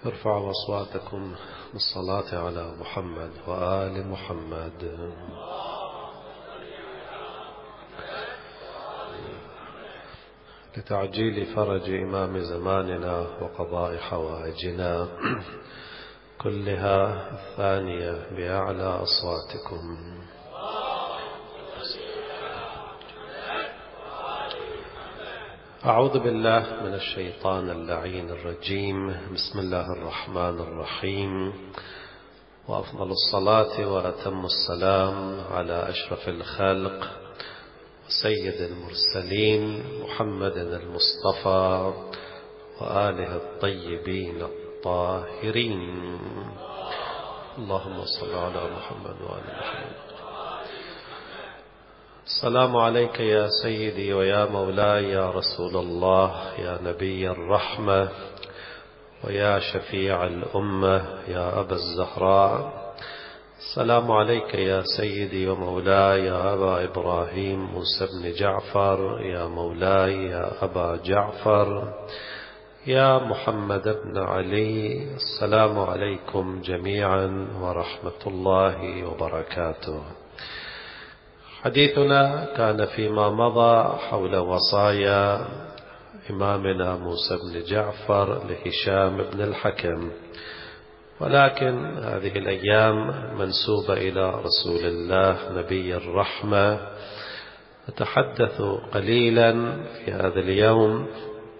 ارفعوا أصواتكم بالصلاة على محمد وآل محمد. لتعجيل فرج إمام زماننا وقضاء حوائجنا كلها الثانية بأعلى أصواتكم. أعوذ بالله من الشيطان اللعين الرجيم. بسم الله الرحمن الرحيم، وأفضل الصلاة وأتم السلام على أشرف الخلق سيد المرسلين محمد المصطفى وآله الطيبين الطاهرين. اللهم صل على محمد وآل محمد. السلام عليك يا سيدي ويا مولاي يا رسول الله، يا نبي الرحمة ويا شفيع الأمة يا أبا الزهراء. السلام عليك يا سيدي ومولاي يا أبا إبراهيم موسى بن جعفر، يا مولاي يا أبا جعفر، يا محمد بن علي. السلام عليكم جميعا ورحمة الله وبركاته. حديثنا كان فيما مضى حول وصايا إمامنا موسى بن جعفر لهشام بن الحكم، ولكن هذه الأيام منسوبة إلى رسول الله نبي الرحمة. نتحدث قليلا في هذا اليوم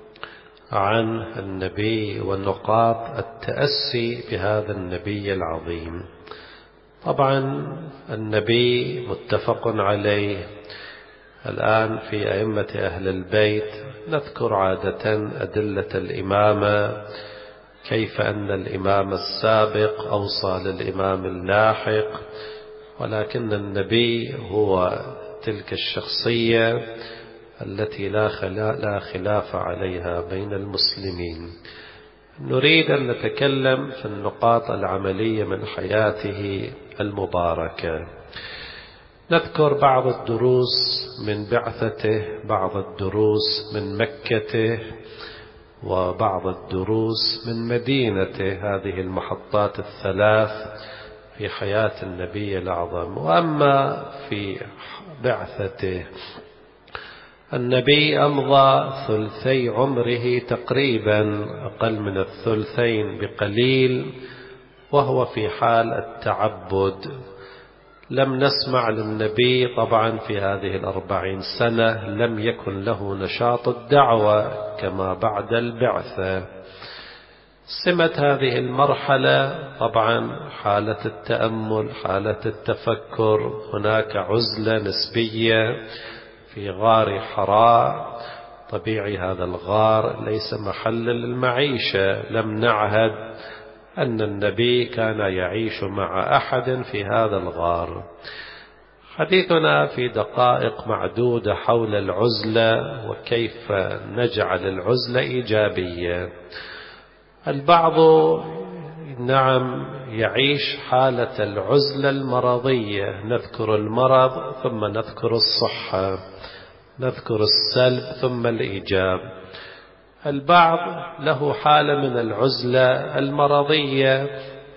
عن النبي ونقاط التأسي بهذا النبي العظيم. طبعا النبي متفق عليه. الآن في أئمة أهل البيت نذكر عادة أدلة الإمامة، كيف أن الإمام السابق أوصى للإمام اللاحق، ولكن النبي هو تلك الشخصية التي لا خلاف عليها بين المسلمين. نريد أن نتكلم في النقاط العملية من حياته المباركة. نذكر بعض الدروس من بعثته، بعض الدروس من مكته، وبعض الدروس من مدينته. هذه المحطات الثلاث في حياة النبي الأعظم. وأما في بعثته، النبي أمضى ثلثي عمره تقريبا، أقل من الثلثين بقليل، وهو في حال التعبد. لم نسمع للنبي طبعا في هذه 40 سنة، لم يكن له نشاط الدعوة كما بعد البعثة. سمة هذه المرحلة طبعا حالة التأمل، حالة التفكر. هناك عزلة نسبية في غار حراء. طبيعي هذا الغار ليس محلا للمعيشة. لم نعهد أن النبي كان يعيش مع أحد في هذا الغار. حديثنا في دقائق معدودة حول العزلة وكيف نجعل العزلة إيجابية. البعض نعم يعيش حالة العزلة المرضية، نذكر المرض ثم نذكر الصحة، نذكر السلب ثم الإيجاب. البعض له حالة من العزلة المرضية،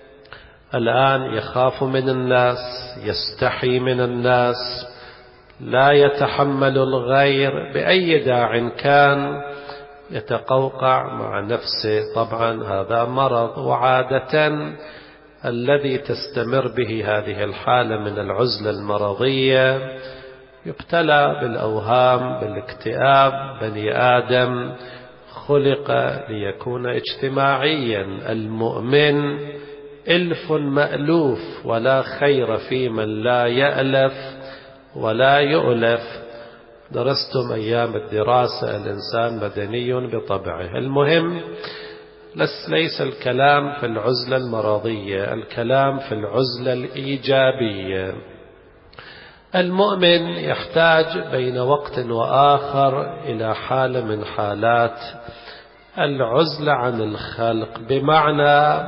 الآن يخاف من الناس، يستحي من الناس، لا يتحمل الغير بأي داع كان، يتقوقع مع نفسه. طبعا هذا مرض. وعادة الذي تستمر به هذه الحالة من العزلة المرضية يبتلى بالأوهام، بالاكتئاب. بني آدم خلق ليكون اجتماعيا. المؤمن ألف مألوف، ولا خير في من لا يألف ولا يؤلف. درستم أيام الدراسة الإنسان مدني بطبعه. المهم ليس الكلام في العزلة المرضية، الكلام في العزلة الإيجابية. المؤمن يحتاج بين وقت وآخر إلى حالة من حالات العزلة عن الخلق، بمعنى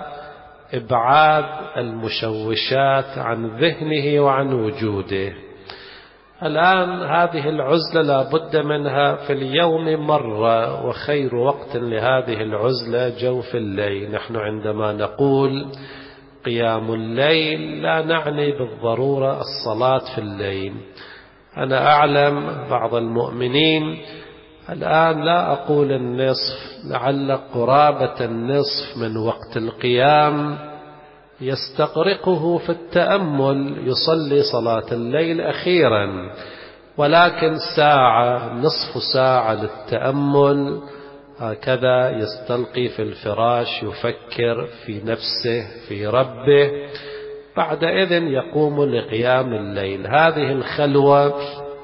إبعاد المشوشات عن ذهنه وعن وجوده. الآن هذه العزلة لا بد منها في اليوم مرة، وخير وقت لهذه العزلة جوف الليل. نحن عندما نقول قيام الليل لا نعني بالضرورة الصلاة في الليل. أنا أعلم بعض المؤمنين الآن، لا أقول النصف، لعل قرابة النصف من وقت القيام يستغرقه في التأمل، يصلي صلاة الليل أخيرا، ولكن ساعة، نصف ساعة للتأمل، هكذا يستلقي في الفراش يفكر في نفسه في ربه، بعدئذ يقوم لقيام الليل. هذه الخلوة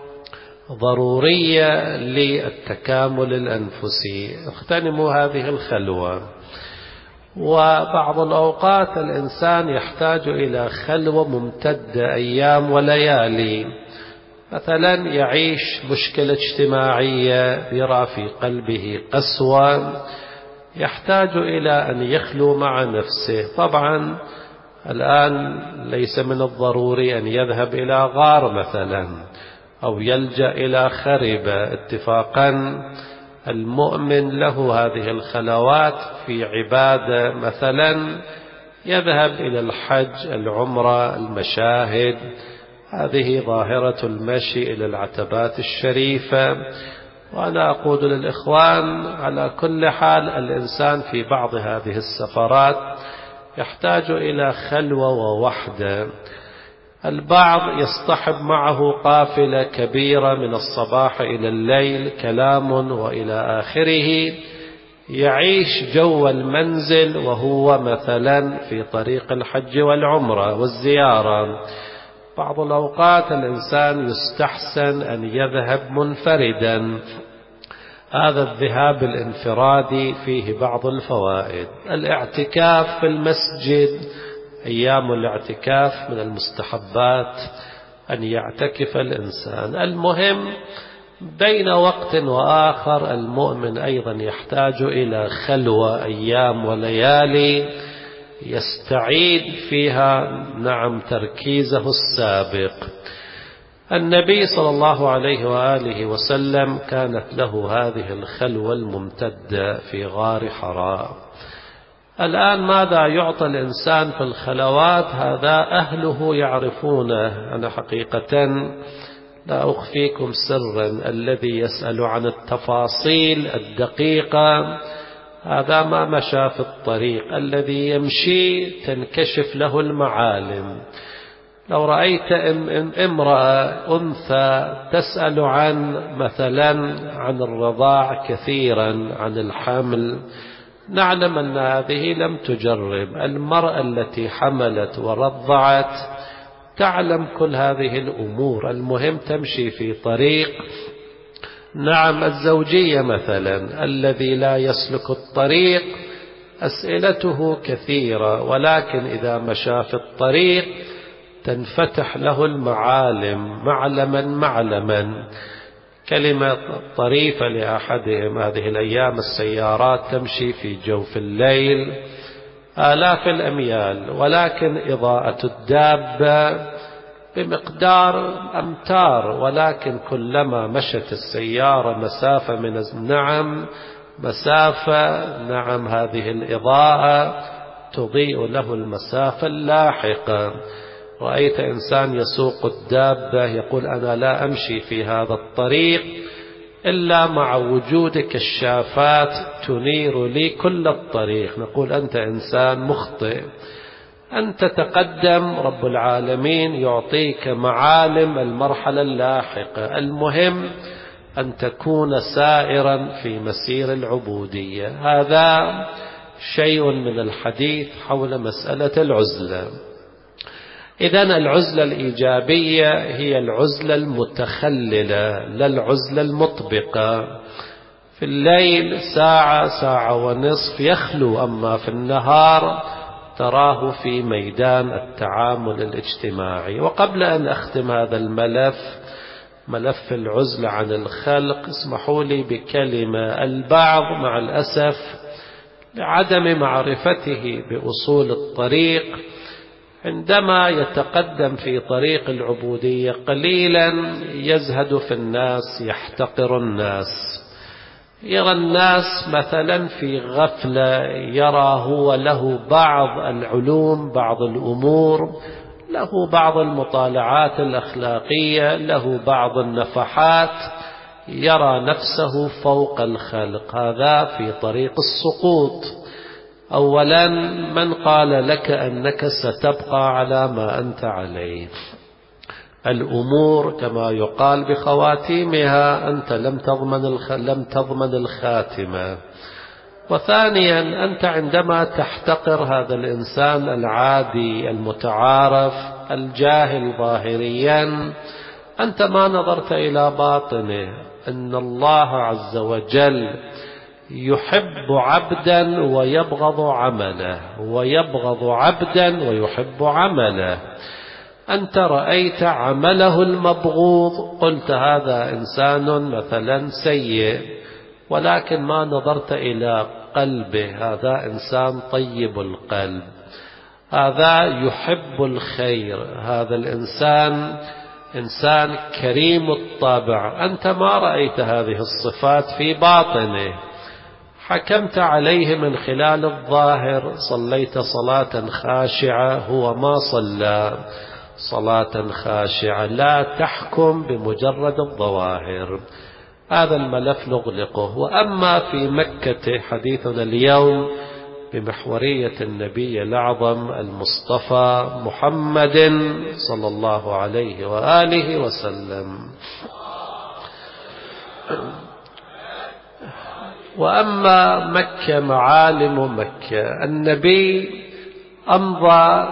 ضرورية للتكامل الأنفسي، اغتنموا هذه الخلوة. وبعض الأوقات الإنسان يحتاج إلى خلوة ممتدة أيام وليالي، مثلا يعيش مشكلة اجتماعية، يرى في قلبه قسوة، يحتاج إلى أن يخلو مع نفسه. طبعا الآن ليس من الضروري أن يذهب إلى غار مثلا أو يلجأ إلى خربة، اتفاقا المؤمن له هذه الخلوات في عبادة، مثلا يذهب إلى الحج، العمرة، المشاهد، هذه ظاهرة المشي إلى العتبات الشريفة. وأنا أقول للإخوان على كل حال الإنسان في بعض هذه السفرات يحتاج إلى خلوة ووحدة. البعض يصطحب معه قافلة كبيرة من الصباح إلى الليل، كلام وإلى آخره، يعيش جو المنزل وهو مثلا في طريق الحج والعمرة والزيارة. بعض الأوقات الإنسان يستحسن أن يذهب منفردا، هذا الذهاب الانفرادي فيه بعض الفوائد. الاعتكاف في المسجد، أيام الاعتكاف من المستحبات أن يعتكف الإنسان. المهم بين وقت وآخر المؤمن أيضا يحتاج إلى خلوة أيام وليالي يستعيد فيها تركيزه السابق. النبي صلى الله عليه وآله وسلم كانت له هذه الخلوة الممتدة في غار حراء. الآن ماذا يعطى الإنسان في الخلوات؟ هذا أهله يعرفونه. أنا حقيقة لا أخفيكم سرا، الذي يسأل عن التفاصيل الدقيقة هذا ما مشى في الطريق، الذي يمشي تنكشف له المعالم. لو رأيت امرأة أنثى تسأل مثلا عن الرضاع كثيرا، عن الحمل، نعلم أن هذه لم تجرب. المرأة التي حملت ورضعت تعلم كل هذه الأمور. المهم تمشي في طريق. الزوجية مثلا، الذي لا يسلك الطريق أسئلته كثيرة، ولكن إذا مشى في الطريق تنفتح له المعالم معلما. كلمة طريفة لأحدهم هذه الأيام، السيارات تمشي في جوف الليل آلاف الأميال، ولكن إضاءة الدابة بمقدار أمتار، ولكن كلما مشت السيارة مسافة هذه الإضاءة تضيء له المسافة اللاحقة. رأيت إنسان يسوق الدابة يقول أنا لا أمشي في هذا الطريق إلا مع وجود كشافات تنير لي كل الطريق. نقول أنت إنسان مخطئ، أنت تقدم، رب العالمين يعطيك معالم المرحلة اللاحقة. المهم أن تكون سائرا في مسير العبودية. هذا شيء من الحديث حول مسألة العزلة. إذن العزلة الإيجابية هي العزلة المتخللة، لا العزلة المطبقة. في الليل ساعة ونصف يخلو، أما في النهار تراه في ميدان التعامل الاجتماعي. وقبل أن أختم هذا ملف العزلة عن الخلق، اسمحوا لي بكلمة. البعض مع الأسف لعدم معرفته بأصول الطريق عندما يتقدم في طريق العبودية قليلا يزهد في الناس، يحتقر الناس، يرى الناس مثلا في غفلة، يرى هو له بعض العلوم، بعض الأمور، له بعض المطالعات الأخلاقية، له بعض النفحات، يرى نفسه فوق الخلق. هذا في طريق السقوط. أولا، من قال لك أنك ستبقى على ما أنت عليه؟ الأمور كما يقال بخواتيمها، أنت لم تضمن الخاتمة. وثانيا، أنت عندما تحتقر هذا الإنسان العادي المتعارف الجاهل ظاهريا، أنت ما نظرت إلى باطنه. أن الله عز وجل يحب عبدا ويبغض عمله، ويبغض عبدا ويحب عمله. أنت رأيت عمله المبغوض، قلت هذا إنسان مثلا سيء، ولكن ما نظرت إلى قلبه، هذا إنسان طيب القلب، هذا يحب الخير، هذا الإنسان إنسان كريم الطبع. أنت ما رأيت هذه الصفات في باطنه، حكمت عليه من خلال الظاهر. صليت صلاة خاشعة، هو ما صلى صلاة خاشعة. لا تحكم بمجرد الظواهر. هذا الملف نغلقه. وأما في مكة، حديثنا اليوم بمحورية النبي الأعظم المصطفى محمد صلى الله عليه وآله وسلم. وأما مكة، معالم مكة، النبي أمضى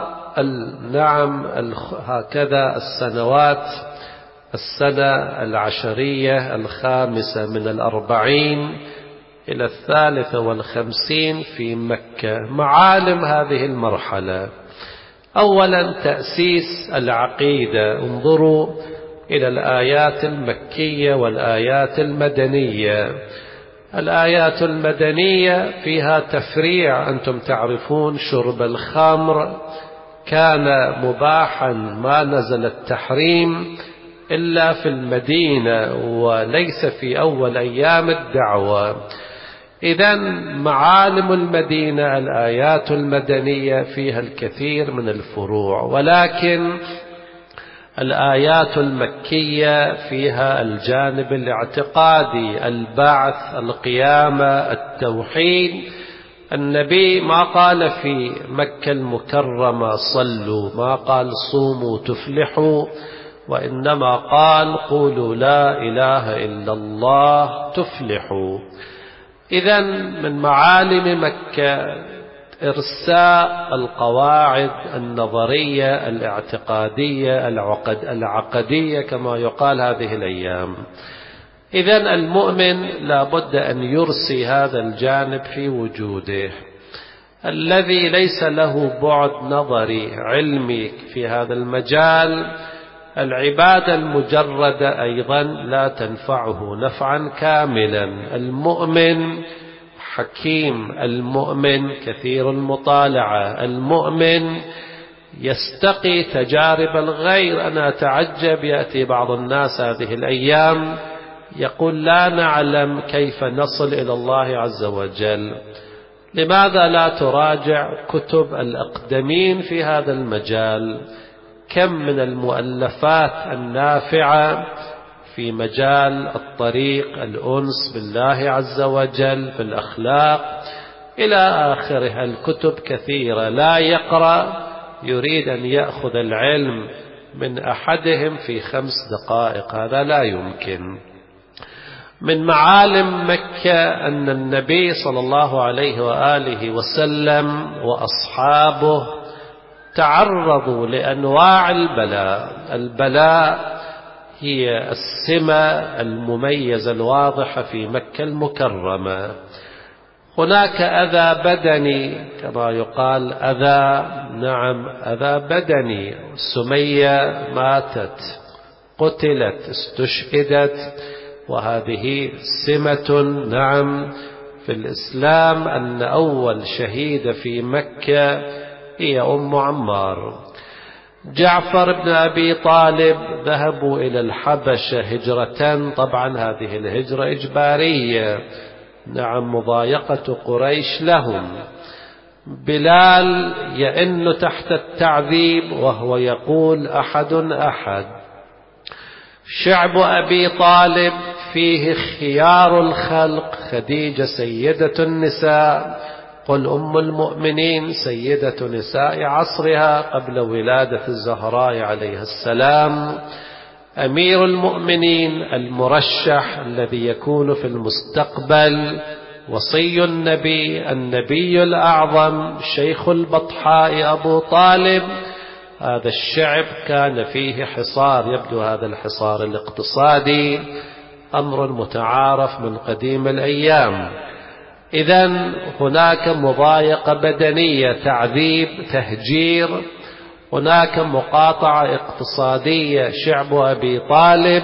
هكذا السنوات، السنة 10 الخامسة من 40 إلى 53 في مكة. معالم هذه المرحلة: أولا، تأسيس العقيدة. انظروا إلى الآيات المكية والآيات المدنية. الآيات المدنية فيها تفريع. أنتم تعرفون شرب الخمر كان مباحا، ما نزل التحريم إلا في المدينة وليس في أول أيام الدعوة. إذن معالم المدينة، الآيات المدنية فيها الكثير من الفروع، ولكن الآيات المكية فيها الجانب الاعتقادي، البعث، القيامة، التوحيد. النبي ما قال في مكة المكرمة صلوا، ما قال صوموا تفلحوا، وإنما قال قولوا لا إله إلا الله تفلحوا. إذن من معالم مكة إرساء القواعد النظرية الاعتقادية العقدية كما يقال هذه الأيام. إذن المؤمن لا بد أن يرسي هذا الجانب في وجوده. الذي ليس له بعد نظري علمي في هذا المجال، العبادة المجردة أيضا لا تنفعه نفعا كاملا. المؤمن حكيم، المؤمن كثير المطالعة، المؤمن يستقي تجارب الغير. أنا أتعجب، يأتي بعض الناس هذه الأيام يقول لا نعلم كيف نصل إلى الله عز وجل. لماذا لا تراجع كتب الأقدمين في هذا المجال؟ كم من المؤلفات النافعة في مجال الطريق، الأنس بالله عز وجل، بالأخلاق إلى آخرها. الكتب كثيرة. لا يقرأ يريد أن يأخذ العلم من أحدهم في 5 دقائق، هذا لا يمكن. من معالم مكة أن النبي صلى الله عليه وآله وسلم وأصحابه تعرضوا لأنواع البلاء. البلاء هي السمة المميزة الواضحة في مكة المكرمة. هناك أذى بدني كما يقال، أذى بدني. سمية ماتت، قتلت، استشهدت، وهذه سمة في الإسلام. أن أول شهيد في مكة هي أم عمار. جعفر بن أبي طالب ذهبوا إلى الحبشة هجرة، طبعا هذه الهجرة إجبارية، نعم، مضايقة قريش لهم. بلال يئن تحت التعذيب وهو يقول أحد أحد. شعب أبي طالب فيه خيار الخلق، خديجة سيدة النساء، قل أم المؤمنين سيدة نساء عصرها قبل ولادة الزهراء عليها السلام، أمير المؤمنين المرشح الذي يكون في المستقبل، وصي النبي، النبي الأعظم، شيخ البطحاء أبو طالب. هذا الشعب كان فيه حصار، يبدو هذا الحصار الاقتصادي أمر متعارف من قديم الأيام. إذن هناك مضايقة بدنية، تعذيب، تهجير، هناك مقاطعة اقتصادية شعب أبي طالب،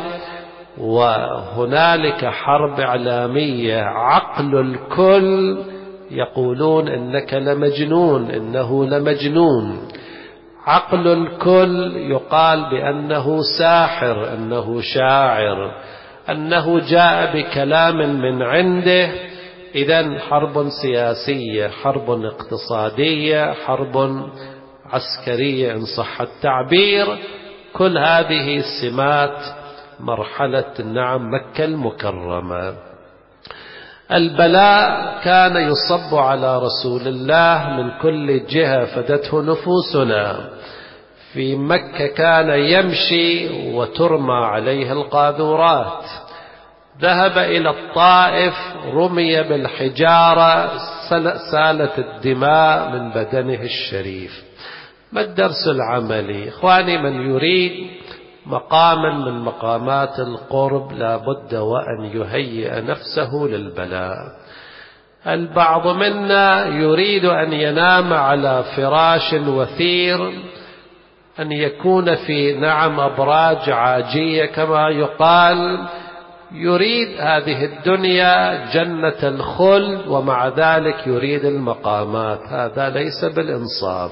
وهنالك حرب إعلامية. عقل الكل يقولون إنك لمجنون، إنه لمجنون. عقل الكل يقال بأنه ساحر، أنه شاعر، أنه جاء بكلام من عنده. إذن حرب سياسية، حرب اقتصادية، حرب عسكرية إن صح التعبير. كل هذه سمات مرحلة مكة المكرمة. البلاء كان يصب على رسول الله من كل جهة، فدته نفوسنا. في مكة كان يمشي وترمى عليه القاذورات، ذهب إلى الطائف رمي بالحجارة، سالت الدماء من بدنه الشريف. ما الدرس العملي؟ إخواني، من يريد مقاما من مقامات القرب لا بد وأن يهيئ نفسه للبلاء. البعض منا يريد أن ينام على فراش وثير، أن يكون في أبراج عاجية كما يقال، يريد هذه الدنيا جنة الخلد، ومع ذلك يريد المقامات. هذا ليس بالإنصاف.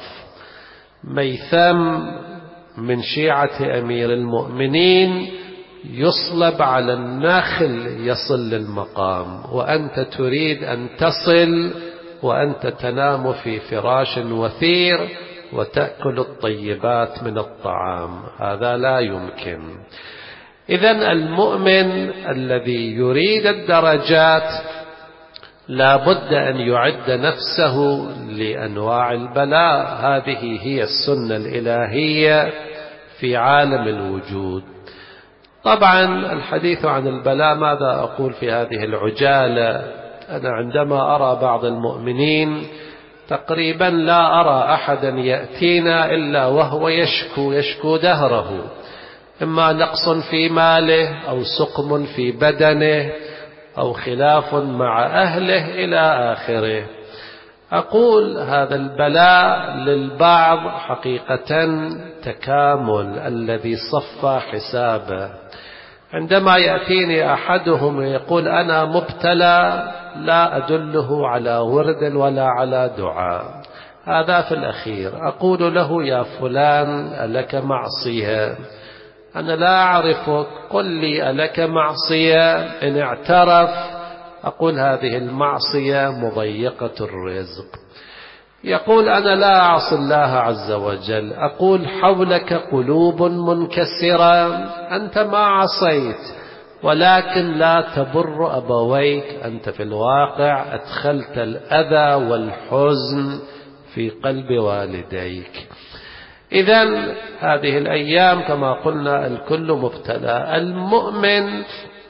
ميثم من شيعة أمير المؤمنين يصلب على النخل يصل للمقام، وأنت تريد أن تصل وأنت تنام في فراش وثير وتأكل الطيبات من الطعام. هذا لا يمكن. إذن المؤمن الذي يريد الدرجات لا بد أن يعد نفسه لأنواع البلاء. هذه هي السنة الإلهية في عالم الوجود. طبعا الحديث عن البلاء، ماذا أقول في هذه العجالة؟ أنا عندما أرى بعض المؤمنين تقريبا لا أرى أحدا يأتينا إلا وهو يشكو دهره، إما نقص في ماله أو سقم في بدنه أو خلاف مع أهله إلى آخره. أقول هذا البلاء للبعض حقيقة تكامل الذي صفى حسابه. عندما يأتيني أحدهم ويقول أنا مبتلى، لا أدله على ورد ولا على دعاء، هذا في الأخير. أقول له يا فلان ألك معصية؟ أنا لا أعرفك، قل لي ألك معصية؟ إن اعترف أقول هذه المعصية مضيقة الرزق. يقول أنا لا أعصي الله عز وجل، أقول حولك قلوب منكسرة، أنت ما عصيت ولكن لا تبر أبويك، أنت في الواقع أدخلت الأذى والحزن في قلب والديك. إذن هذه الأيام كما قلنا الكل مبتلى. المؤمن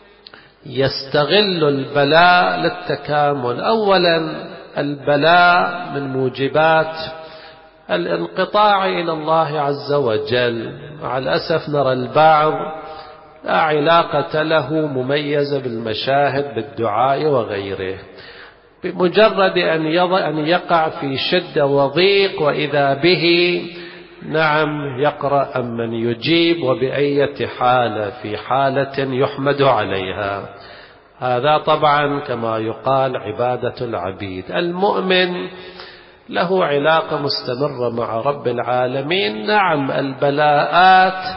يستغل البلاء للتكامل. أولا البلاء من موجبات الانقطاع إلى الله عز وجل. مع الأسف نرى البعض لا علاقة له مميزة بالمشاهد بالدعاء وغيره، بمجرد أن يقع في شدة وضيق وإذا به يقرأ أمن يجيب وبأية حالة، في حالة يحمد عليها. هذا طبعا كما يقال عبادة العبيد. المؤمن له علاقة مستمرة مع رب العالمين. نعم البلاءات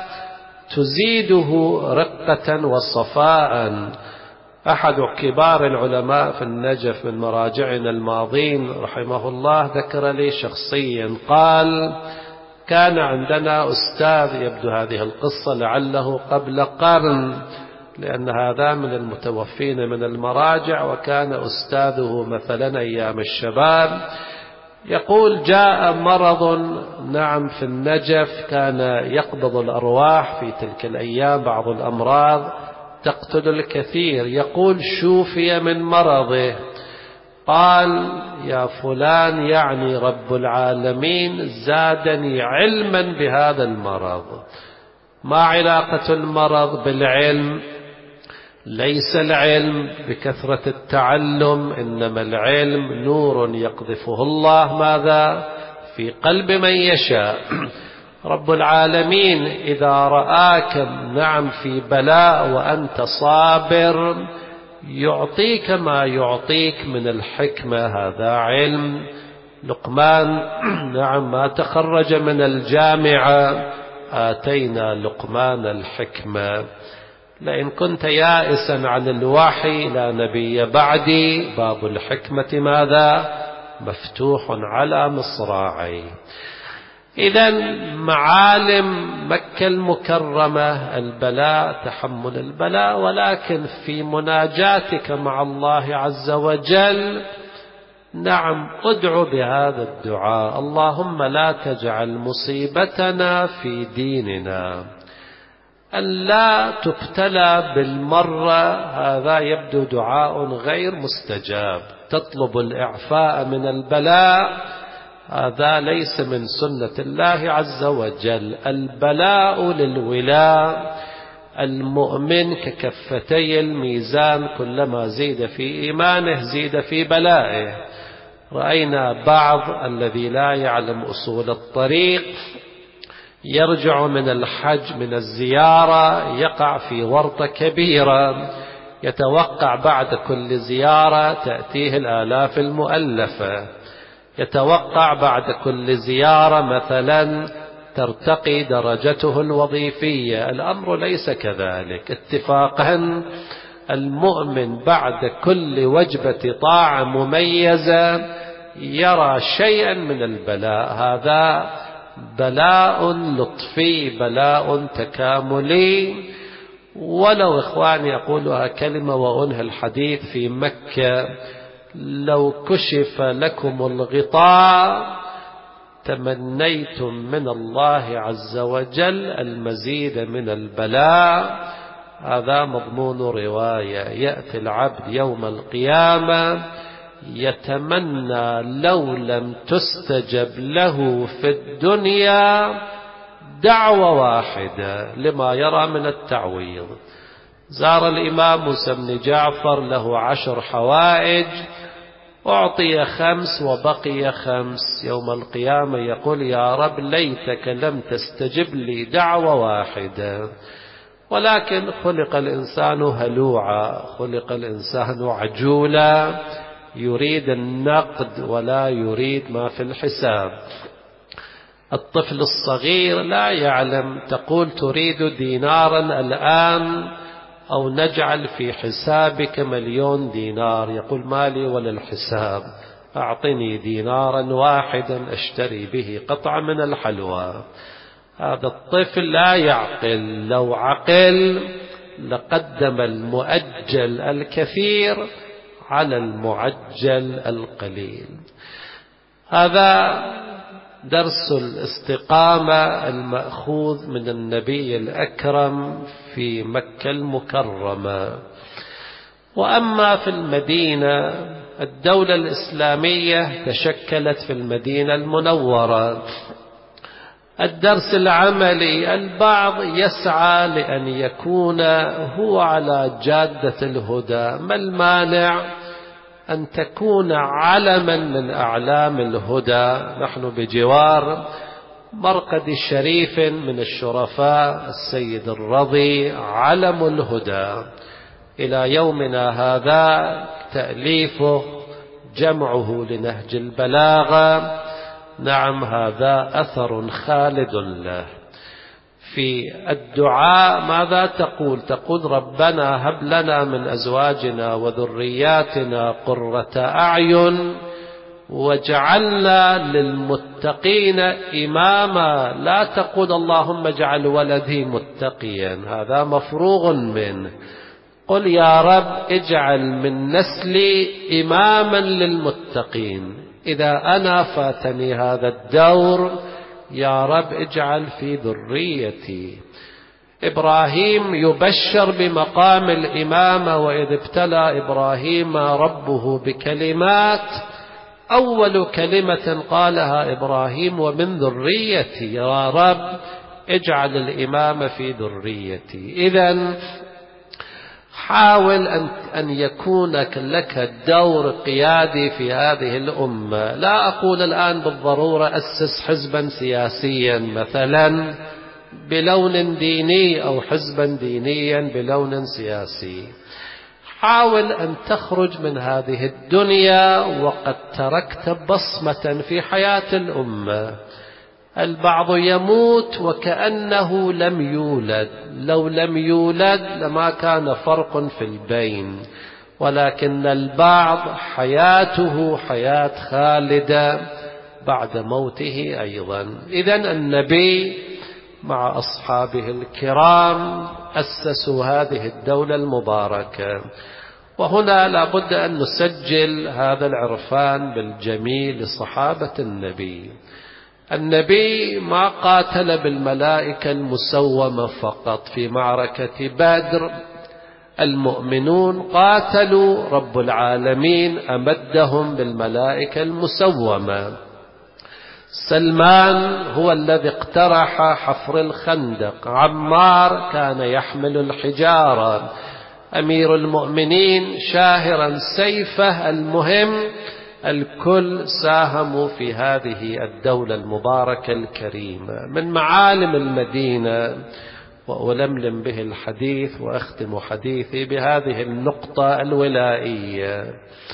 تزيده رقة وصفاء. أحد كبار العلماء في النجف من مراجعنا الماضين رحمه الله ذكر لي شخصيا قال: كان عندنا أستاذ، يبدو هذه القصة لعله قبل قرن، لأن هذا من المتوفين من المراجع، وكان أستاذه مثلا أيام الشباب، يقول: جاء مرض نعم في النجف كان يقبض الأرواح في تلك الأيام، بعض الأمراض تقتل الكثير. يقول: شوفي من مرضه، قال: يا فلان، يعني رب العالمين زادني علما بهذا المرض. ما علاقة المرض بالعلم؟ ليس العلم بكثرة التعلم، إنما العلم نور يقذفه الله ماذا؟ في قلب من يشاء. رب العالمين إذا رآك نعم في بلاء وأنت صابر يعطيك ما يعطيك من الحكمة، هذا علم. لقمان نعم ما تخرج من الجامعة، آتينا لقمان الحكمة. لئن كنت يائسا عن الوحي لا نبي بعدي، باب الحكمة ماذا؟ مفتوح على مصراعي. إذن معالم مكة المكرمة البلاء، تحمل البلاء، ولكن في مناجاتك مع الله عز وجل نعم ادعو بهذا الدعاء: اللهم لا تجعل مصيبتنا في ديننا. أن لا تبتلى بالمرة هذا يبدو دعاء غير مستجاب. تطلب الإعفاء من البلاء، هذا ليس من سنة الله عز وجل. البلاء للولاء، المؤمن ككفتي الميزان، كلما زيد في إيمانه زيد في بلائه. رأينا بعض الذي لا يعلم أصول الطريق يرجع من الحج من الزيارة يقع في ورطة كبيرة، يتوقع بعد كل زيارة تأتيه الآلاف المؤلفة، يتوقع بعد كل زيارة مثلا ترتقي درجته الوظيفية. الأمر ليس كذلك. اتفاقا المؤمن بعد كل وجبة طاعة مميزة يرى شيئا من البلاء، هذا بلاء لطفي، بلاء تكاملي. ولو إخواني أقولها كلمة وأنهي الحديث في مكة: لو كشف لكم الغطاء تمنيتم من الله عز وجل المزيد من البلاء. هذا مضمون رواية. يأتي العبد يوم القيامة يتمنى لو لم تستجب له في الدنيا دعوة واحدة لما يرى من التعويض. زار الإمام موسى بن جعفر له 10 حوائج، أعطي 5 وبقي 5. يوم القيامة يقول: يا رب ليتك لم تستجب لي دعوة واحدة. ولكن خلق الإنسان هلوعا، خلق الإنسان عجولا، يريد النقد ولا يريد ما في الحساب. الطفل الصغير لا يعلم، تقول تريد دينارا الآن أو نجعل في حسابك 1,000,000 دينار، يقول: مالي ولا الحساب، أعطني دينارا واحدا أشتري به قطعة من الحلوى. هذا الطفل لا يعقل. لو عقل لقدم المؤجل الكثير على المعجل القليل. هذا درس الاستقامة المأخوذ من النبي الأكرم في مكة المكرمة. وأما في المدينة، الدولة الإسلامية تشكلت في المدينة المنورة. الدرس العملي: البعض يسعى لأن يكون هو على جادة الهدى. ما المانع أن تكون علما من أعلام الهدى؟ نحن بجوار مرقد شريف من الشرفاء السيد الرضي، علم الهدى. إلى يومنا هذا تأليفه جمعه لنهج البلاغة. نعم، هذا أثر خالد له. في الدعاء ماذا تقول؟ تقول ربنا هب لنا من أزواجنا وذرياتنا قرة أعين واجعلنا للمتقين إماما. لا تقول اللهم اجعل ولدي متقيا، هذا مفروغ منه. قل يا رب اجعل من نسلي إماما للمتقين. إذا أنا فاتني هذا الدور يا رب اجعل في ذريتي. إبراهيم يبشر بمقام الإمامة، وإذ ابتلى إبراهيم ربه بكلمات، أول كلمة قالها إبراهيم ومن ذريتي، يا رب اجعل الإمامة في ذريتي. إذن حاول أن يكون لك دور قيادي في هذه الأمة. لا أقول الآن بالضرورة أسس حزبا سياسيا مثلا بلون ديني أو حزبا دينيا بلون سياسي. حاول أن تخرج من هذه الدنيا وقد تركت بصمة في حياة الأمة. البعض يموت وكأنه لم يولد، لو لم يولد لما كان فرق في البين، ولكن البعض حياته حياة خالدة بعد موته أيضا. إذن النبي مع أصحابه الكرام أسسوا هذه الدولة المباركة. وهنا لابد أن نسجل هذا العرفان بالجميل لصحابة النبي. النبي ما قاتل بالملائكة المسومة فقط في معركة بدر، المؤمنون قاتلوا رب العالمين أمدهم بالملائكة المسومة. سلمان هو الذي اقترح حفر الخندق، عمار كان يحمل الحجارة، أمير المؤمنين شاهرا سيفه. المهم الكل ساهموا في هذه الدولة المباركة الكريمة. من معالم المدينة، وألملم به الحديث وأختم حديثي بهذه النقطة الولائية.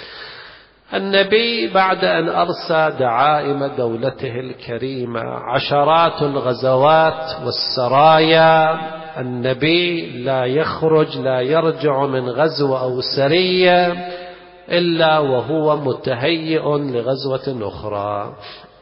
النبي بعد أن أرسى دعائم دولته الكريمة عشرات الغزوات والسرايا، النبي لا يخرج لا يرجع من غزوة أو سرية إلا وهو متهيئ لغزوة أخرى.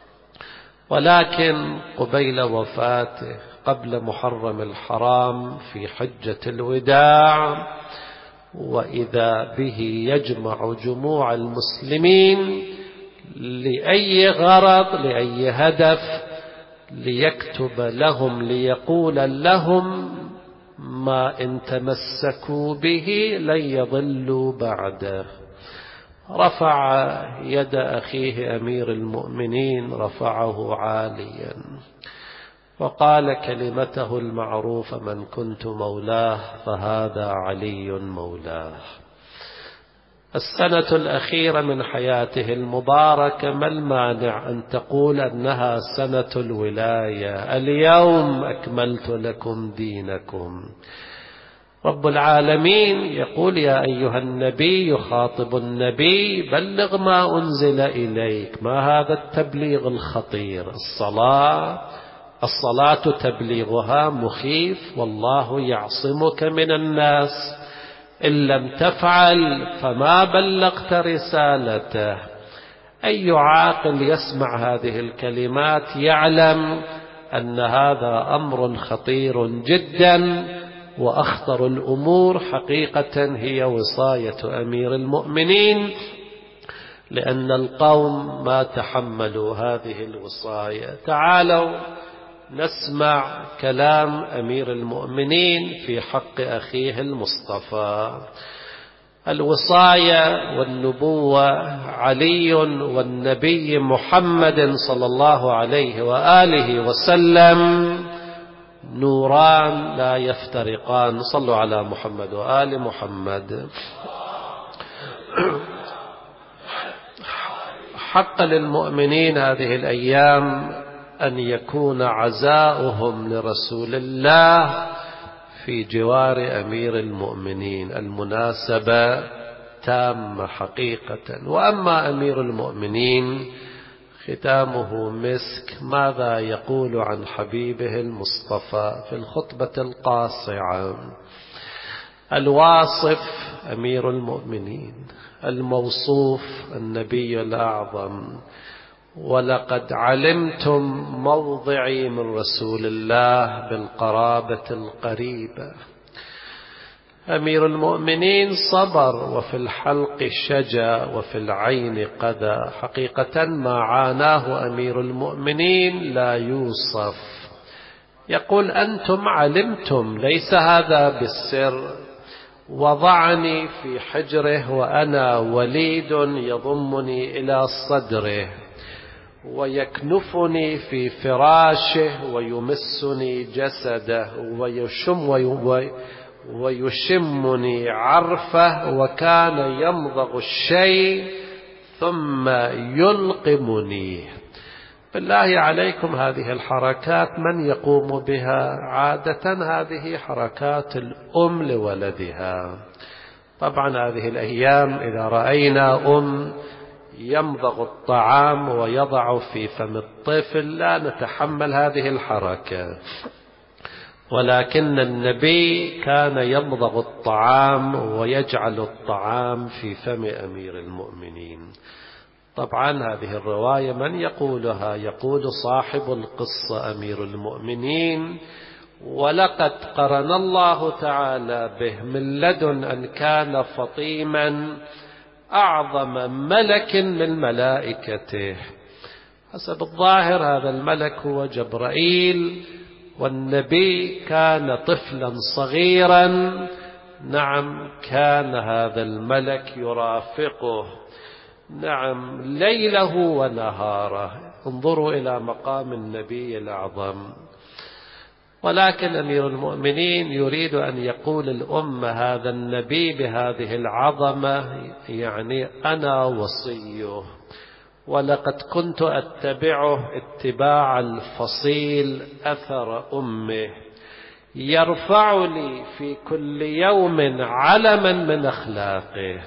ولكن قبيل وفاته قبل محرم الحرام في حجة الوداع، وإذا به يجمع جموع المسلمين لأي غرض لأي هدف، ليكتب لهم ليقول لهم ما إن تمسكوا به لن يضلوا بعده. رفع يد أخيه أمير المؤمنين، رفعه عاليا وقال كلمته المعروفة: من كنت مولاه فهذا علي مولاه. السنة الأخيرة من حياته المباركة ما المانع أن تقول أنها سنة الولاية؟ اليوم أكملت لكم دينكم. رب العالمين يقول: يا أيها النبي، يخاطب النبي: بلغ ما أنزل إليك. ما هذا التبليغ الخطير؟ الصلاة تبليغها مخيف، والله يعصمك من الناس، إن لم تفعل فما بلغت رسالته. أي عاقل يسمع هذه الكلمات يعلم أن هذا أمر خطير جدا، وأخطر الأمور حقيقة هي وصاية أمير المؤمنين، لأن القوم ما تحملوا هذه الوصاية. تعالوا نسمع كلام أمير المؤمنين في حق أخيه المصطفى. الوصاية والنبوة علي والنبي محمد صلى الله عليه وآله وسلم نوران لا يفترقان. صلوا على محمد وآل محمد. حق للمؤمنين هذه الأيام أن يكون عزاؤهم لرسول الله في جوار أمير المؤمنين. المناسبة تامة حقيقة. وأما أمير المؤمنين ختامه مسك، ماذا يقول عن حبيبه المصطفى في الخطبة القاصعة؟ الواصف أمير المؤمنين، الموصوف النبي الأعظم: ولقد علمتم موضعي من رسول الله بالقرابة القريبة. أمير المؤمنين صبر، وفي الحلق شجا، وفي العين قذى. حقيقة ما عاناه أمير المؤمنين لا يوصف. يقول: أنتم علمتم، ليس هذا بالسر. وضعني في حجره وأنا وليد يضمني إلى صدره، ويكنفني في فراشه، ويمسني جسده، ويشمني عرفه، وكان يمضغ الشيء ثم يلقمني. بالله عليكم، هذه الحركات من يقوم بها؟ عادة هذه حركات الأم لولدها. طبعا هذه الأيام إذا رأينا يمضغ الطعام ويضع في فم الطفل لا نتحمل هذه الحركة، ولكن النبي كان يمضغ الطعام ويجعل الطعام في فم أمير المؤمنين. طبعا هذه الرواية من يقولها؟ يقول صاحب القصة أمير المؤمنين: ولقد قرن الله تعالى به من لدن أن كان فطيما أعظم ملك من ملائكته. حسب الظاهر هذا الملك هو جبرائيل، والنبي كان طفلا صغيرا. نعم، كان هذا الملك يرافقه، نعم، ليله ونهاره. انظروا إلى مقام النبي الأعظم. ولكن أمير المؤمنين يريد أن يقول الأمة: هذا النبي بهذه العظمة، يعني أنا وصيه، ولقد كنت أتبعه اتباع الفصيل أثر أمه، يرفع لي في كل يوم علما من أخلاقه.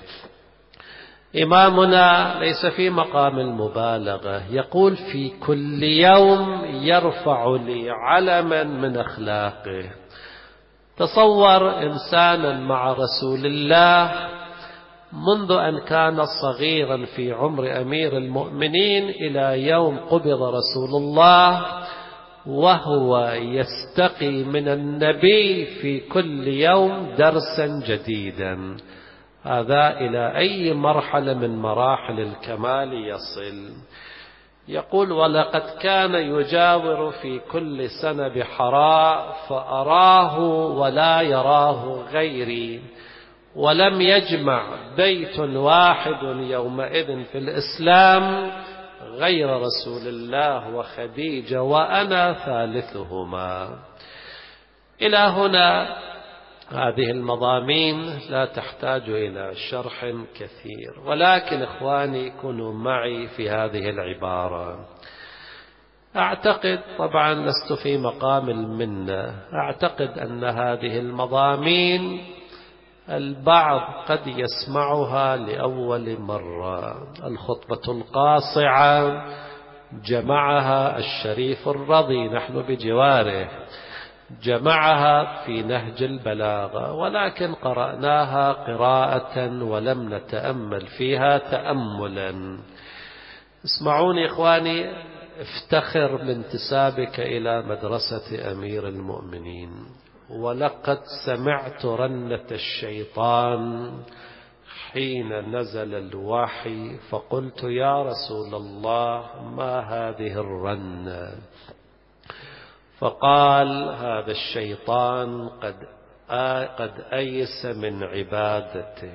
إمامنا ليس في مقام المبالغة، يقول في كل يوم يرفع لي علما من أخلاقه. تصور إنسانا مع رسول الله منذ أن كان صغيرا في عمر أمير المؤمنين إلى يوم قبض رسول الله، وهو يستقي من النبي في كل يوم درسا جديدا. هذا إلى أي مرحلة من مراحل الكمال يصل؟ يقول: ولقد كان يجاور في كل سنة بحراء، فأراه ولا يراه غيري، ولم يجمع بيت واحد يومئذ في الإسلام غير رسول الله وخديجة، وأنا ثالثهما. إلى هنا هذه المضامين لا تحتاج إلى شرح كثير، ولكن إخواني كونوا معي في هذه العبارة. أعتقد، طبعا لست في مقام المنة، أعتقد أن هذه المضامين البعض قد يسمعها لأول مرة. الخطبة القاصعة جمعها الشريف الرضي، نحن بجواره، جمعها في نهج البلاغة، ولكن قرأناها قراءة ولم نتأمل فيها تأملا. اسمعوني إخواني، افتخر بانتسابك إلى مدرسة أمير المؤمنين. ولقد سمعت رنة الشيطان حين نزل الوحي، فقلت: يا رسول الله، ما هذه الرنة؟ فقال: هذا الشيطان قد أيس من عبادته.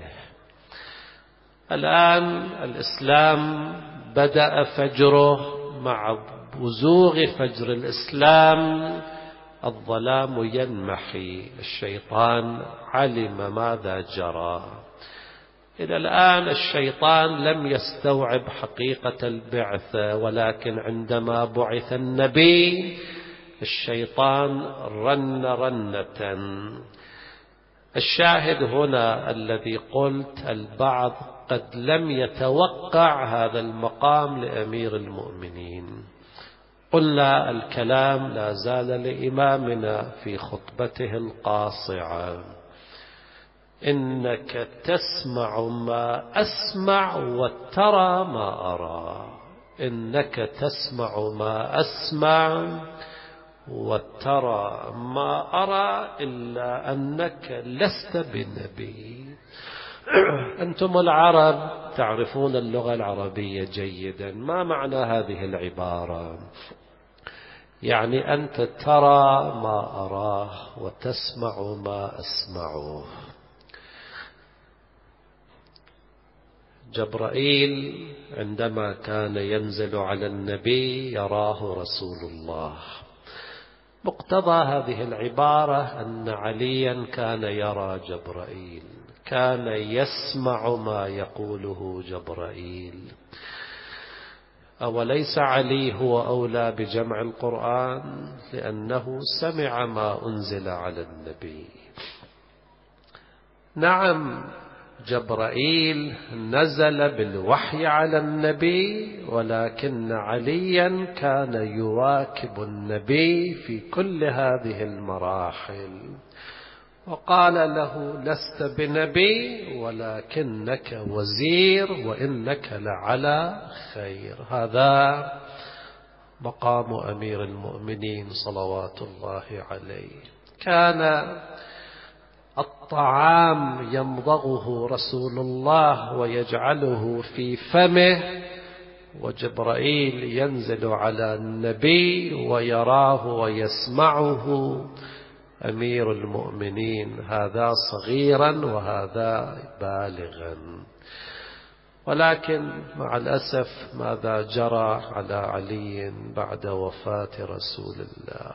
الآن الإسلام بدأ فجره، مع بزوغ فجر الإسلام الظلام ينمحي. الشيطان علم ماذا جرى. إلى الآن الشيطان لم يستوعب حقيقة البعثة، ولكن عندما بعث النبي الشيطان رن رنة. الشاهد هنا الذي قلت البعض قد لم يتوقع هذا المقام لأمير المؤمنين. قلنا الكلام لا زال لإمامنا في خطبته القاصعة: إنك تسمع ما أسمع وترى ما أرى. إنك تسمع ما أسمع وترى ما أرى، إلا أنك لست بنبي. أنتم العرب تعرفون اللغة العربية جيدا. ما معنى هذه العبارة؟ يعني أنت ترى ما أراه وتسمع ما أسمعه. جبرائيل عندما كان ينزل على النبي يراه رسول الله. مقتضى هذه العبارة أن عليا كان يرى جبرائيل، كان يسمع ما يقوله جبرائيل. أوليس علي هو أولى بجمع القرآن؟ لأنه سمع ما أنزل على النبي. نعم، جبرائيل نزل بالوحي على النبي، ولكن عليا كان يواكب النبي في كل هذه المراحل، وقال له: لست بنبي ولكنك وزير وإنك لعلى خير. هذا مقام أمير المؤمنين صلوات الله عليه. كان الطعام يمضغه رسول الله ويجعله في فمه، وجبرائيل ينزل على النبي ويراه ويسمعه أمير المؤمنين، هذا صغيرا وهذا بالغا. ولكن مع الأسف ماذا جرى على علي بعد وفاة رسول الله؟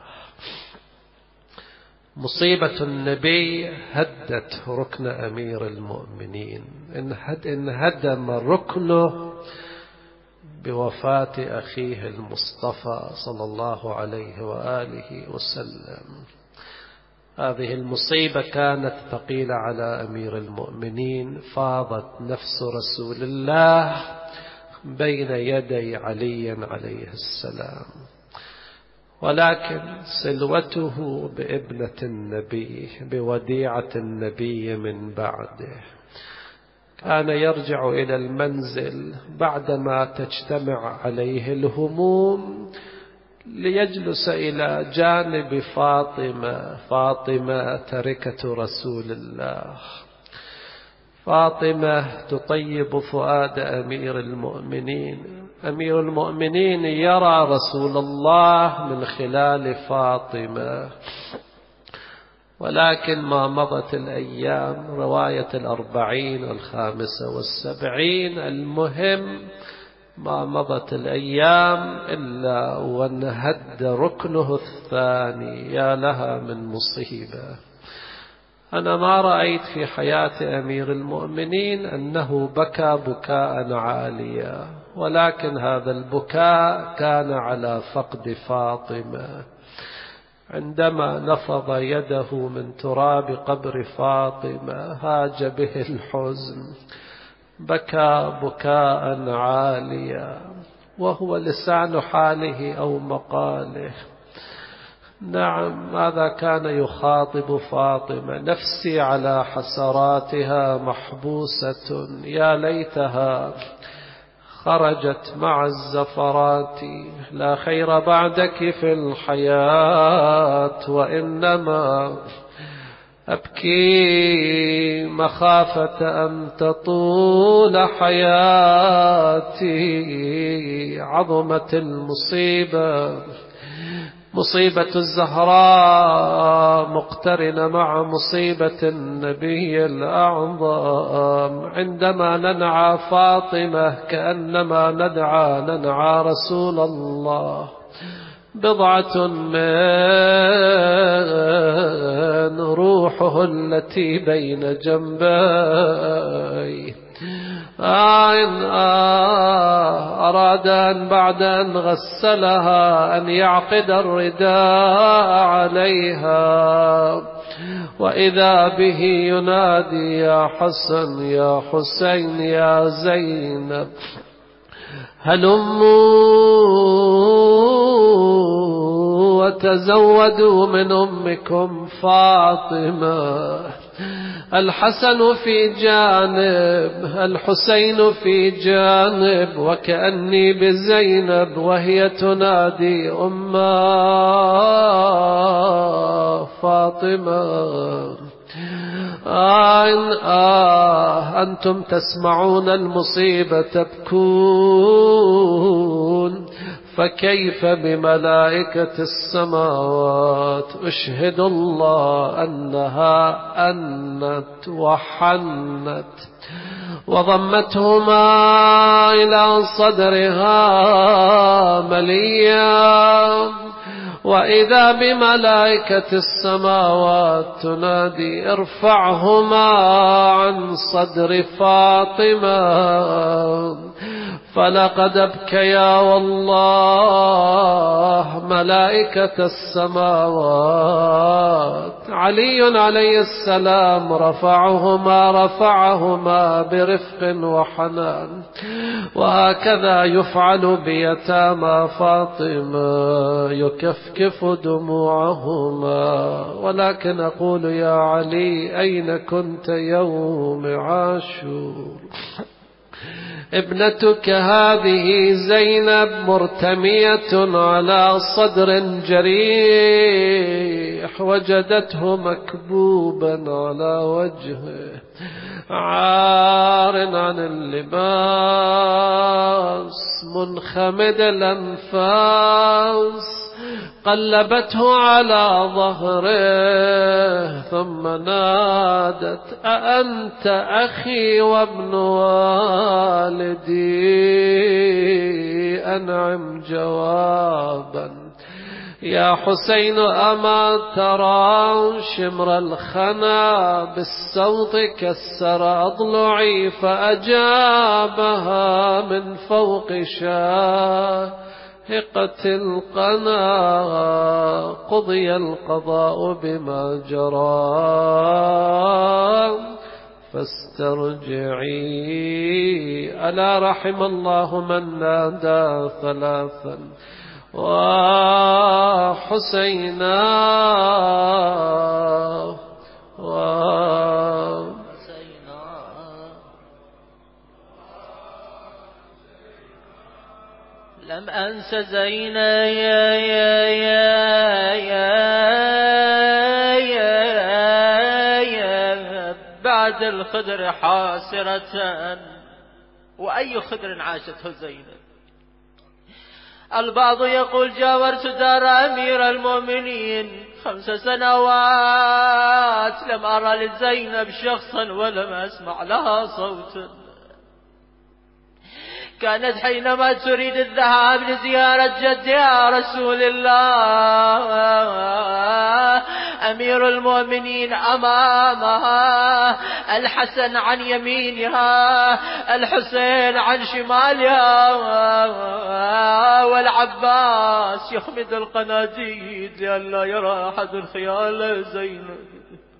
مصيبة النبي هدت ركن أمير المؤمنين، انهدم ركنه بوفاة أخيه المصطفى صلى الله عليه وآله وسلم. هذه المصيبة كانت ثقيلة على أمير المؤمنين، فاضت نفس رسول الله بين يدي علي عليه السلام. ولكن سلوته بابنة النبي، بوديعة النبي من بعده، كان يرجع إلى المنزل بعدما تجتمع عليه الهموم ليجلس إلى جانب فاطمة تركة رسول الله. فاطمة تطيب فؤاد أمير المؤمنين. أمير المؤمنين يرى رسول الله من خلال فاطمة. ولكن ما مضت الأيام، رواية 40 و75، المهم ما مضت الأيام إلا وانهد ركنه الثاني. يا لها من مصيبة! أنا ما رأيت في حياة أمير المؤمنين أنه بكى بكاء عاليا، ولكن هذا البكاء كان على فقد فاطمة. عندما نفض يده من تراب قبر فاطمة هاج به الحزن، بكى بكاء عاليا، وهو لسان حاله أو مقاله. نعم، ماذا كان يخاطب فاطمة؟ نفسي على حسراتها محبوسة، يا ليتها خرجت مع الزفرات. لا خير بعدك في الحياة، وإنما أبكي مخافة أن تطول حياتي. عظمت المصيبة، مصيبة الزهراء مقترنة مع مصيبة النبي الأعظم. عندما ننعى فاطمة كأنما ننعى رسول الله. بضعة من روحه التي بين جنبي. أراد أن بعد أن غسلها أن يعقد الرداء عليها، وإذا به ينادي يا حسن يا حسين يا زينب هلموا وتزودوا من أمكم فاطمة. الحسن في جانب الحسين في جانب وكأني بزينب وهي تنادي أمه فاطمة. أنتم تسمعون المصيبة تبكون، فكيف بملائكة السماوات؟ أشهد الله أنها أنت وحنت وضمتهما إلى صدرها مليا، وإذا بملائكة السماوات تنادي ارفعهما عن صدر فاطمة. فلقد ابكيا والله ملائكة السماوات. علي عليه السلام رفعهما برفق وحنان، وهكذا يفعل بيتامى فاطمة يكفكف دموعهما. ولكن أقول يا علي أين كنت يوم عاشور؟ ابنتك هذه زينب مرتمية على صدر جريح، وجدته مكبوبا على وجهه عار عن اللباس منخمد الأنفاس. قلبته على ظهره ثم نادت أأنت أخي وابن والدي؟ أنعم جوابا يا حسين أما ترى شمر الخنا بالصوت كسر أضلعي، فأجابها من فوق شاهقة القنا قضي القضاء بما جرى فاسترجعي. ألا رحم الله من نادى ثلاثا وحسينا لم أنس زينب يا بعد الخدر حاسرة. وأي خدر عاشته زينب؟ البعض يقول جاورت دار أمير المؤمنين 5 سنوات لم أرى لزينب شخصا ولم أسمع لها صوتا. كانت حينما تريد الذهاب لزيارة جدها رسول الله أمير المؤمنين أمامها، الحسن عن يمينها، الحسين عن شمالها، والعباس يخمد القناديل لئلا يرى أحد خيال زينب.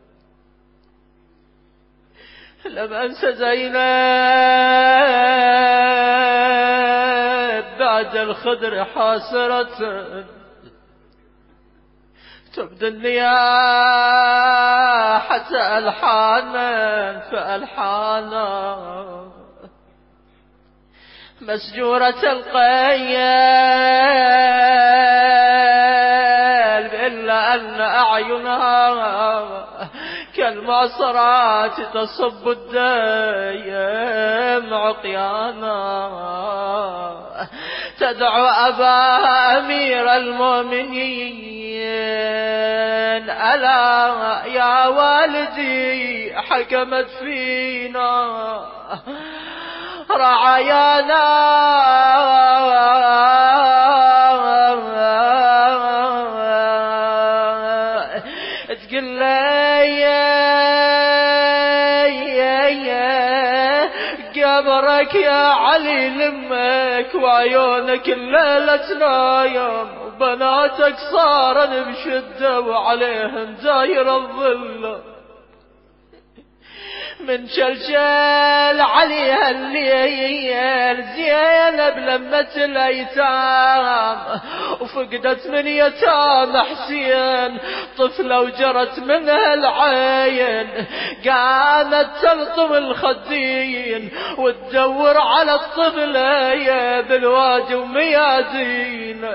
لم أنس زينب بعد الخدر حاسرة تبدو النياحة ألحانا فألحانا مسجورة القيل، إلا أن أعينها كالمعصرات تصب الدم عقيانا. تدعو أباها أمير المؤمنين ألا يا والدي حكمت فينا رعايانا تقول لي قبرك يا علي لمك وعيونك الليلة تنايم، وبناتك صارن بشدة وعليهن داير الظل. من شلشل عليها الليل زينب لمت الأيتام وفقدت من يتام حسين طفلة وجرت منها العين، قامت تلطم الخدين وتدور على الطفلة بالوادي وميادين.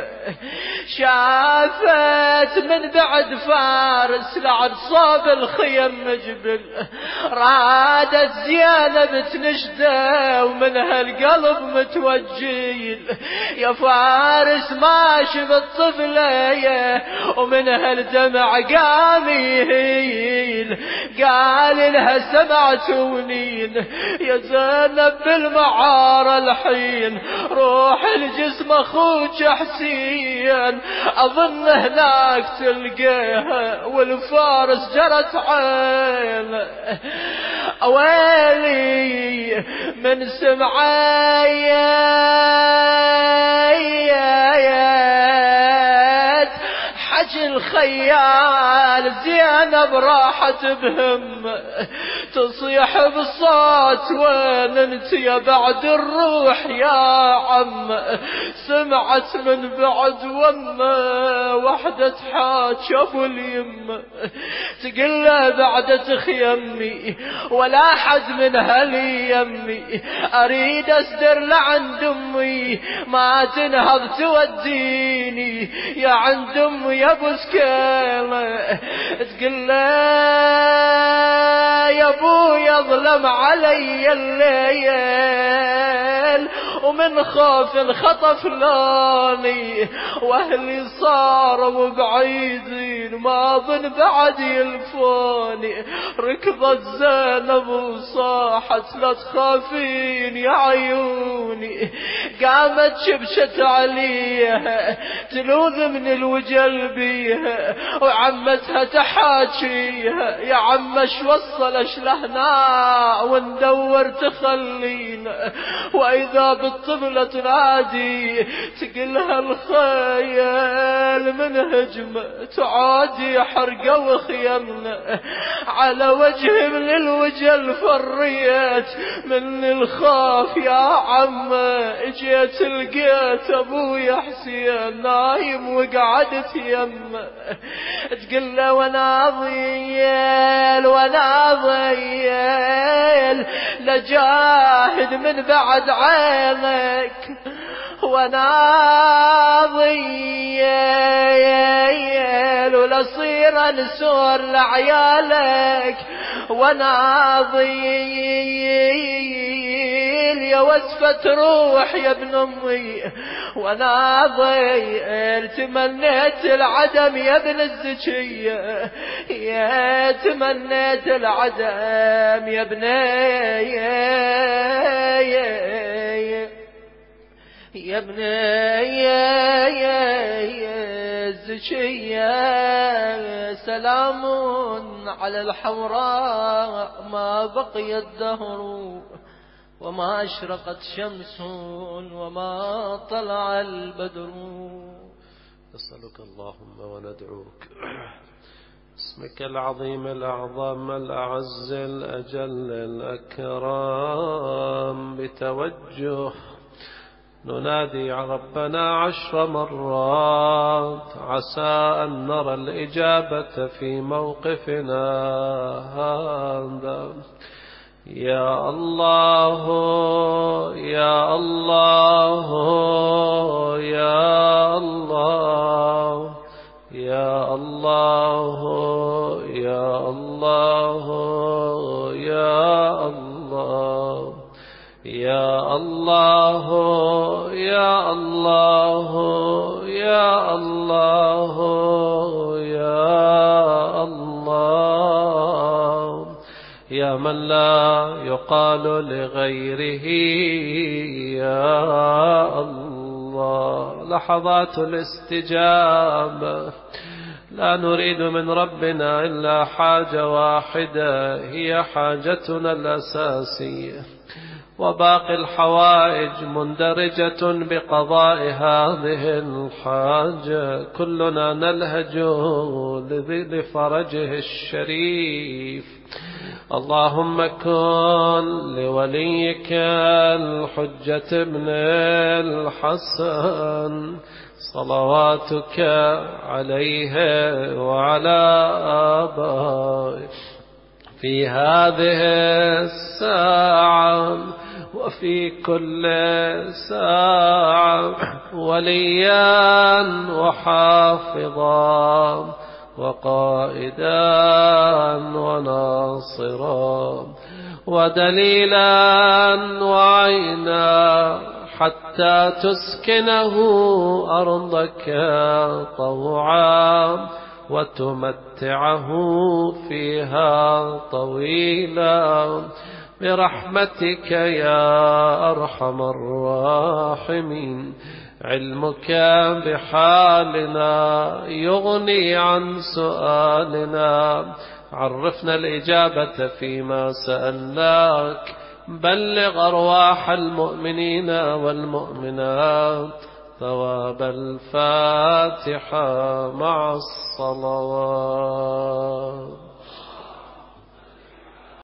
شافت من بعد فارس لعب صاب الخيم جبل، رادت زينب تنشده ومنها القلب متوجيل. يا فارس ماشي بالطفلة ومنها الدمع قام يهيل، قال لها سمعتونين يا زينب بالمعارة الحين روح الجسم اخوك حسين اظن هناك تلقيها والفارس جرت عين. ويلي من سمعيات حكي الخيال زينب راحت بهم تصيح بالصوت وين انت يا بعد الروح يا عم. سمعت من بعد وما وحدة حاج ابو اليم تقول له بعد تخيمي ولا حد من هلي يمي اريد اسدر لعند امي ما تنهض توديني يا عند امي يا ابو سكينه. تقول له يا ابويا ظلم علي الليل ومن خوف الخطف لوني واهلي صاروا بعيدين ما اظن بعد يلفوني. ركضت زينب وصاحت لا تخافين يا عيوني، قامت شبشت عليها تلوذ من الوجل بيها وعمتها تحاكيها يا عم اش وصلش لهنا وندور تخلينا. واذا بالطفلة تنادي تقلها الخيال من هجمة تعادي حرقوا خيمنا على وجه من الوجل فريت من الخاف يا عم. اجيت لقيت ابويا حسين نايم وقعدت يمه تقول له وانا ضيل لجاهد من بعد عينك وانا ضيل ولصير انسور لعيالك وانا ضيل يا وسفة روح يا ابن امي وانا ضيل تمنيت العدم يا ابن الزكية يا تمنيت العدم يا ابني يا ابني الزكية. سلام على الحوراء ما بقي الدهر وما أشرقت شمس وما طلع البدر. نسألك اللهم وندعوك اسمك العظيم الأعظم الأعز الأجل الأكرم بتوجه ننادي ربنا 10 مرات عسى أن نرى الإجابة في موقفنا هذا. يا الله يا الله يا الله يا الله يا الله يا الله يا الله يا الله يا الله يا الله يا من لا يقال لغيره يا الله. لحظات الاستجابة لا نريد من ربنا إلا حاجة واحدة هي حاجتنا الأساسية وباقي الحوائج مندرجة بقضاء هذه الحاجة. كلنا نلهج لفرجه الشريف اللهم كن لوليك الحجة ابن الحسن صلواتك عليه وعلى آبائه في هذه الساعة وفي كل ساعة وليا وحافظا وقائدا وناصرا ودليلا وعينا حتى تسكنه أرضك طوعا وتمتعه فيها طويلا برحمتك يا أرحم الراحمين. علمك بحالنا يغني عن سؤالنا، عرفنا الإجابة فيما سألناك، بلغ أرواح المؤمنين والمؤمنات ثواب الفاتحة مع الصلوات.